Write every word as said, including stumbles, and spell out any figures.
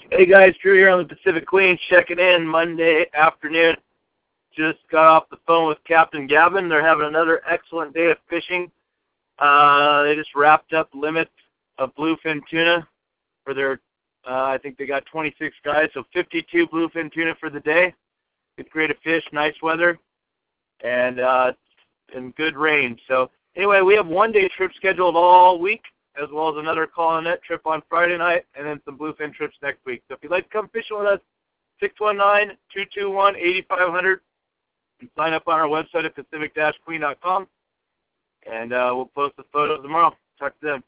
Hey guys, Drew here on the Pacific Queen, checking in Monday afternoon. Just got off the phone with Captain Gavin. They're having another excellent day of fishing. Uh, they just wrapped up limit of bluefin tuna for their, uh, I think they got twenty-six guys, so fifty-two bluefin tuna for the day. Good grade of fish, nice weather, and uh, and good rain. So anyway, we have one-day trip scheduled all week, as well as another call-in-net trip on Friday night, and then some bluefin trips next week. So if you'd like to come fishing with us, six one nine, two two one, eight five zero zero, and sign up on our website at pacific dash queen dot com, and uh, we'll post the photos tomorrow. Talk to them.